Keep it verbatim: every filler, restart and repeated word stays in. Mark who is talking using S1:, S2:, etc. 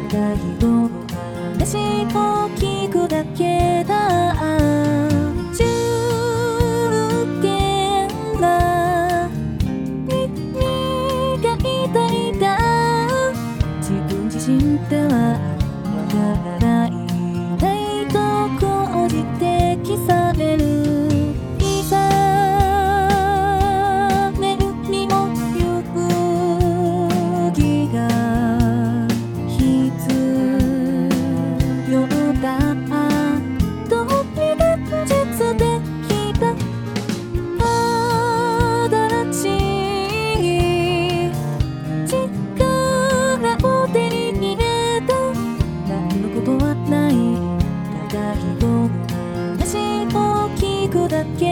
S1: だけど話を聞くだけだ。中堅な耳が痛いだ。自分自身ではわからないないとこじてきされる。いざ寝るにも勇気が必要だ。どれが実できた新しい力を手に入れた。何のことはないただ一人話を聞くだけ